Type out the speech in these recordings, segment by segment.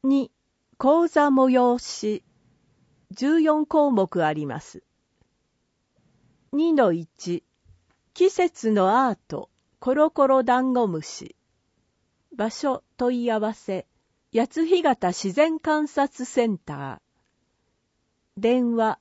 2、講座催し。14項目あります。2-1、季節のアート、コロコロダンゴムシ。場所問い合わせ、八津干潟自然観察センター。電話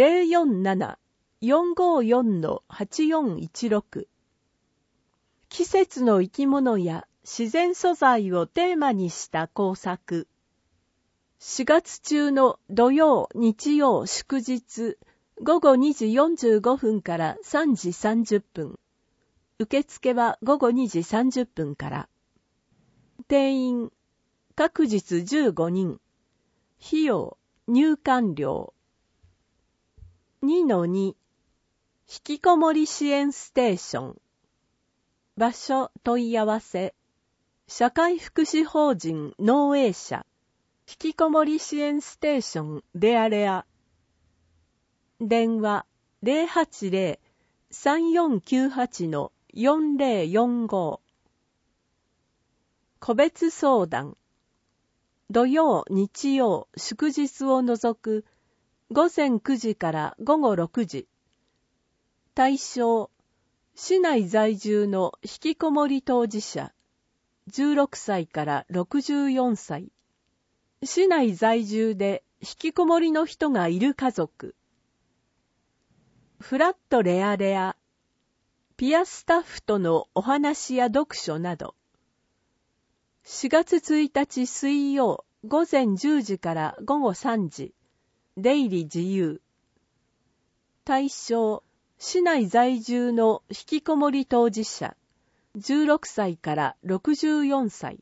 047-454-8416。季節の生き物や自然素材をテーマにした工作。4月中の土曜、日曜、祝日、午後2時45分から3時30分。受付は午後2時30分から。定員、各日15人。費用、入館料。2-2、引きこもり支援ステーション。場所問い合わせ。社会福祉法人農営社。引きこもり支援ステーションレアレア。電話 080-3498-4045。個別相談。土曜、日曜、祝日を除く午前9時から午後6時。対象、市内在住の引きこもり当事者、16歳から64歳。市内在住で引きこもりの人がいる家族。フラットレアレア、ピアスタッフとのお話や読書など。4月1日水曜午前10時から午後3時。出入り自由。対象、市内在住の引きこもり当事者、16歳から64歳。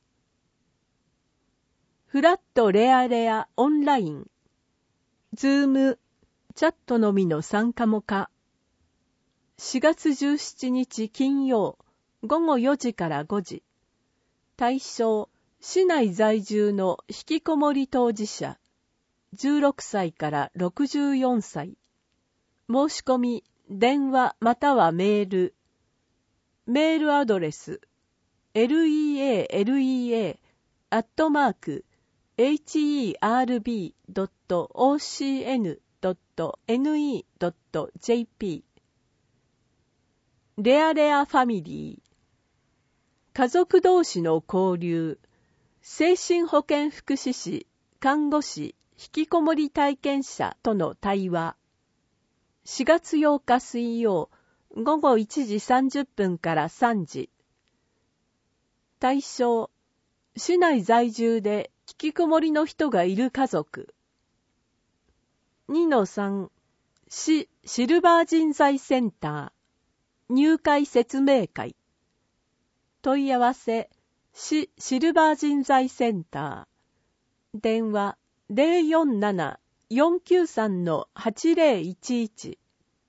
フラットレアレアオンライン。ズーム、チャットのみの参加も可。4月17日金曜、午後4時から5時。対象、市内在住の引きこもり当事者、16歳から64歳。申し込み、電話またはメール。メールアドレス、lealeaa@herb.ocn.ne.jp。レアレアファミリー。家族同士の交流。精神保健福祉士、看護師、引きこもり体験者との対話。4月8日水曜、午後1時30分から3時。対象、市内在住で引きこもりの人がいる家族。2-3、市シルバー人材センター。入会説明会。問い合わせ、市シルバー人材センター。電話 047-493-8011。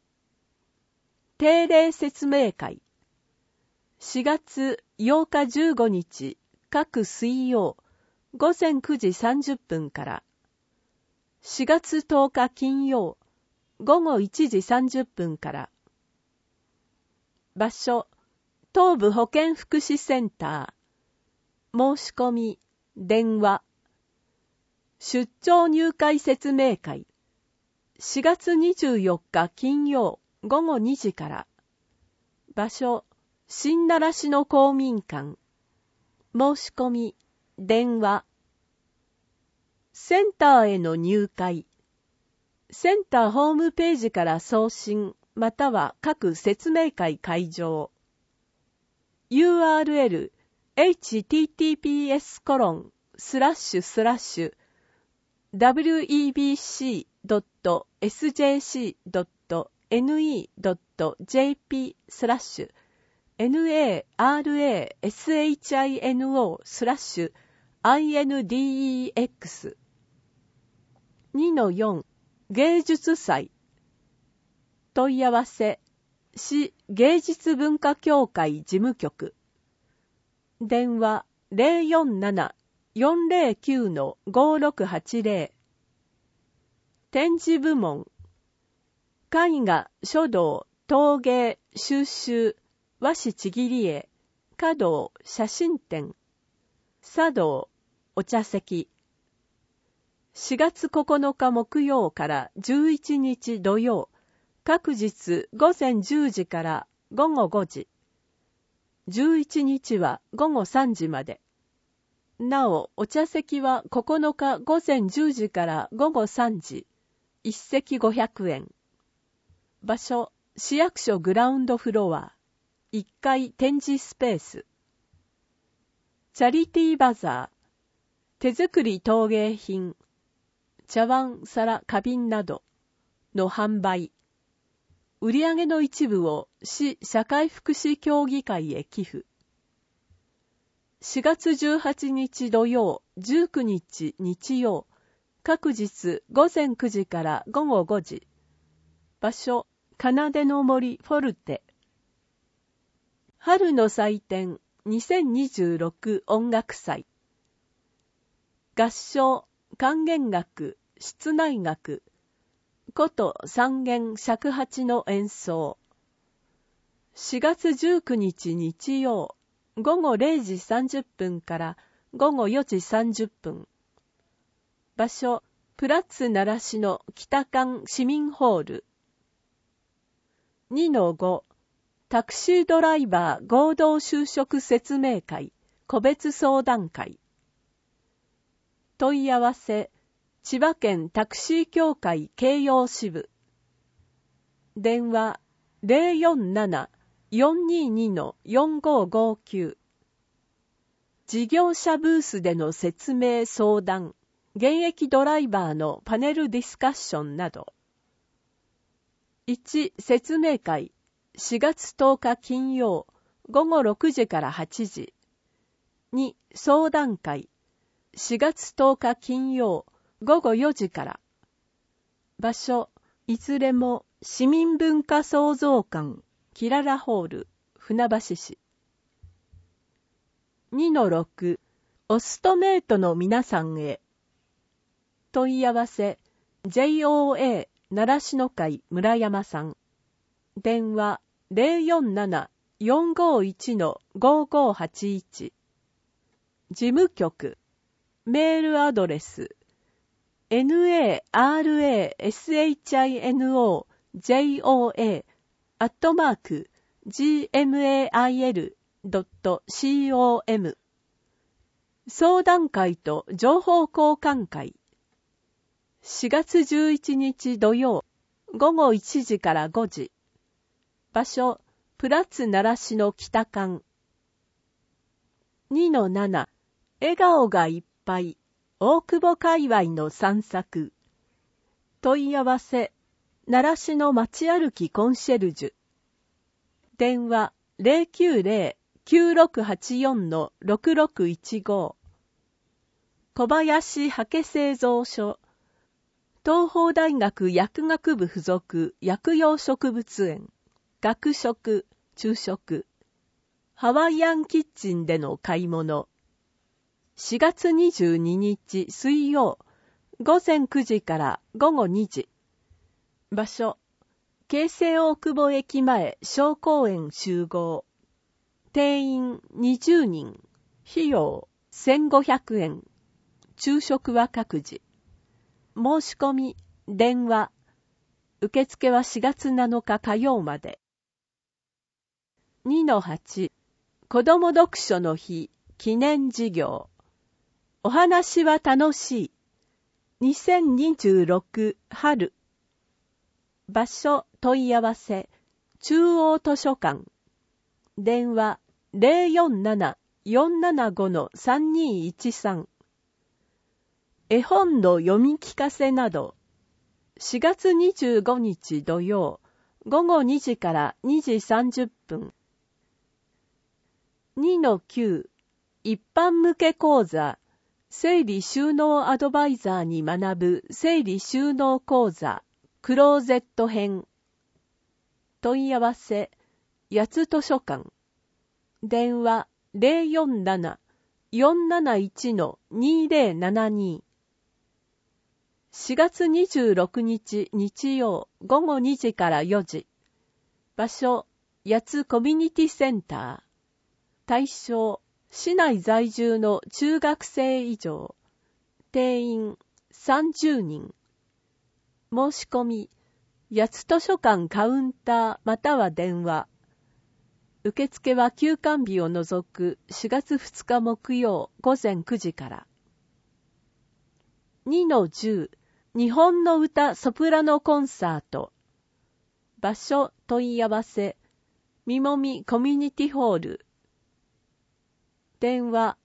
定例説明会。4月8日15日、各水曜、午前9時30分から。4月10日金曜、午後1時30分から。場所、東部保健福祉センター。申し込み、電話。出張入会説明会。4月24日金曜午後2時から。場所、新習志野公民館。申し込み、電話。センターへの入会。センターホームページから送信、または各説明会会場。URL https://webc.sjc.ne.jp/narashino/index。 2-4 芸術祭。問い合わせ、市芸術文化協会事務局。電話 047-409-5680。展示部門。絵画、書道、陶芸、収集、和紙ちぎり絵、華道、写真展。茶道、お茶席。 4月9日木曜から11日土曜、各日午前10時から午後5時。11日は午後3時まで。なお、お茶席は9日午前10時から午後3時。1席500円。場所、市役所グラウンドフロア。1階展示スペース。チャリティーバザー。手作り陶芸品。茶碗、皿、花瓶などの販売。売上の一部を市社会福祉協議会へ寄付。4月18日土曜、19日日曜、各日午前9時から午後5時。場所、奏での森フォルテ。春の祭典2026音楽祭。合唱、管弦楽、室内楽、琴三弦尺八の演奏。4月19日日曜、午後0時30分から午後4時30分。場所、プラッツ習志野北館市民ホール。2-5、タクシードライバー合同就職説明会、個別相談会。問い合わせ、千葉県タクシー協会京葉支部。電話 047-422-4559。事業者ブースでの説明相談、現役ドライバーのパネルディスカッションなど。1、説明会、4月10日金曜、午後6時から8時。2、相談会、4月10日金曜、午後4時から。場所、いずれも市民文化創造館、キララホール、船橋市。2-6、オストメイトの皆さんへ。問い合わせ、JOA 習志野会村山さん。電話、047-451-5581。事務局、メールアドレス、narasinojoa@gmail.com。相談会と情報交換会。4月11日土曜、午後1時から5時。場所、プラッツ習志野北館。2-7、笑顔がいっぱい。大久保界隈の散策。問い合わせ、習志野街歩きコンシェルジュ。電話 090-9684-6615。小林刷毛製造所。東邦大学薬学部附属薬用植物園。学食、昼食。ハワイアンキッチンでの買い物。4月22日水曜、午前9時から午後2時。場所、京成大久保駅前小公園集合。定員20人。費用1500円。昼食は各自。申し込み、電話。受付は4月7日火曜まで。2-8、子ども読書の日記念事業。お話は楽しい。2026春。場所問い合わせ。中央図書館。電話 047-475-3213。絵本の読み聞かせなど。4月25日土曜、午後2時から2時30分。2-9、一般向け講座。整理収納アドバイザーに学ぶ整理収納講座クローゼット編。問い合わせ、八津図書館。電話 047-471-2072。4月26日日曜午後2時から4時。場所、八津コミュニティセンター。対象、市内在住の中学生以上。定員 30人。申し込み、八津図書館カウンターまたは電話。受付は休館日を除く4月2日木曜午前9時から。2-10 日本の歌ソプラノコンサート。場所問い合わせ。みもみコミュニティホール。電話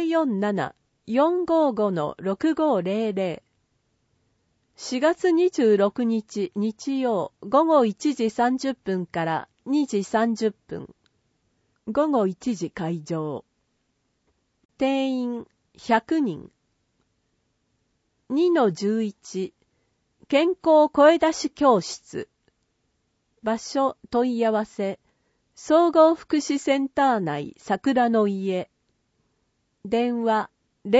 047-455-6500。4月26日日曜午後1時30分から2時30分。午後1時開場。定員100人。2-11 健康声出し教室。場所問い合わせ。総合福祉センター内桜の家。電話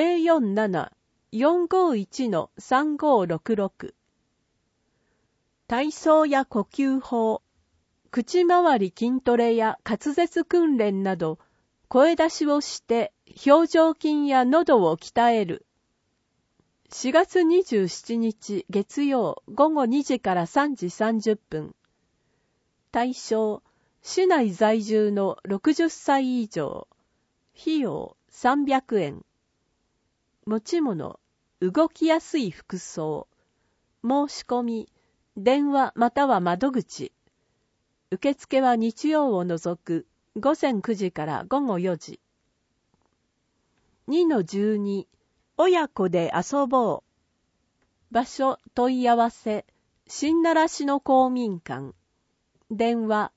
047-451-3566。体操や呼吸法、口周り筋トレや滑舌訓練など、声出しをして表情筋や喉を鍛える。4月27日月曜午後2時から3時30分。対象、市内在住の60歳以上。費用300円。持ち物、動きやすい服装。申し込み、電話または窓口。受付は日曜を除く午前9時から午後4時。2-12 親子で遊ぼう。場所問い合わせ。新習志野公民館。電話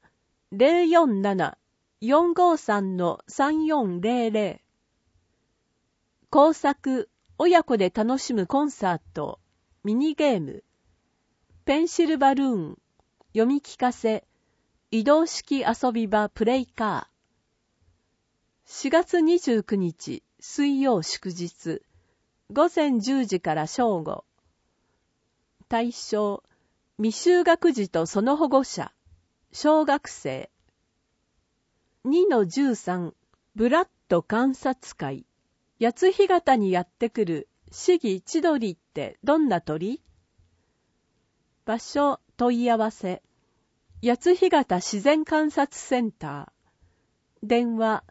047-453-3400。工作、親子で楽しむコンサート、ミニゲーム、ペンシルバルーン、読み聞かせ、移動式遊び場プレイカー。4月29日水曜祝日、午前10時から正午。対象、未就学児とその保護者、小学生。2-13 ブラッド観察会。八津干潟にやってくるシギチドリってどんな鳥？場所問い合わせ。八津干潟自然観察センター。電話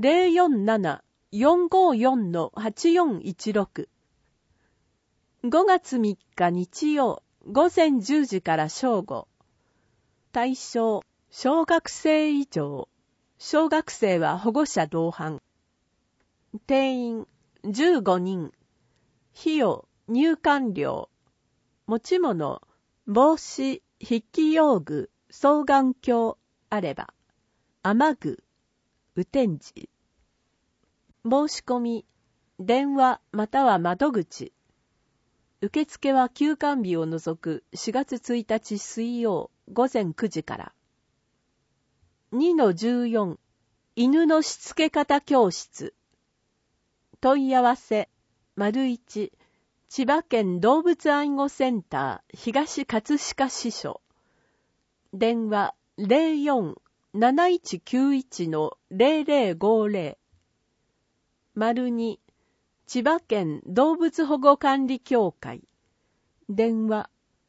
047-454-8416。5月3日日曜午前10時から正午。対象、小学生以上。小学生は保護者同伴。定員15人。費用、入館料。持ち物、帽子、筆記用具、双眼鏡あれば。雨具、雨天時。申し込み、電話または窓口。受付は休館日を除く4月1日水曜午前9時から。2-14 犬のしつけ方教室。問い合わせ ① 千葉県動物愛護センター東葛飾支所。電話 04-7191-0050。2 千葉県動物保護管理協会。電話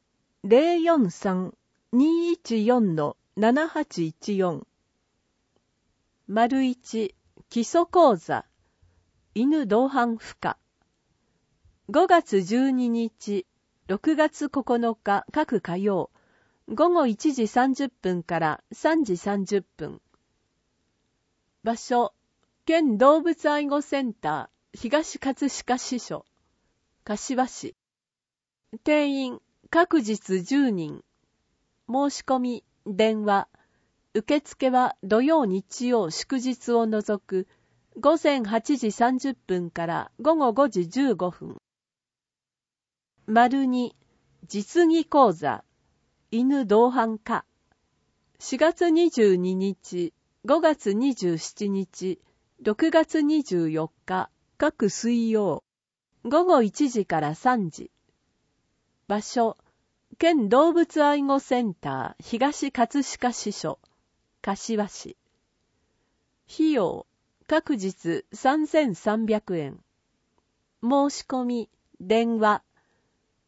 043-214-7814。1基礎講座犬同伴不可。5月12日6月9日各火曜午後1時30分から3時30分。場所、県動物愛護センター東葛飾支所、柏市。定員、各日10人。申し込み、電話。受付は土曜日曜祝日を除く午前8時30分から午後5時15分。2実技講座犬同伴科。4月22日、5月27日、6月24日各水曜午後1時から3時。場所、県動物愛護センター東葛飾支所、柏市。費用、各日3300円。申し込み、電話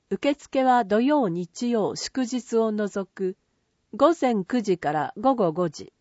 受付は土曜日曜祝日を除く午前9時から午後5時。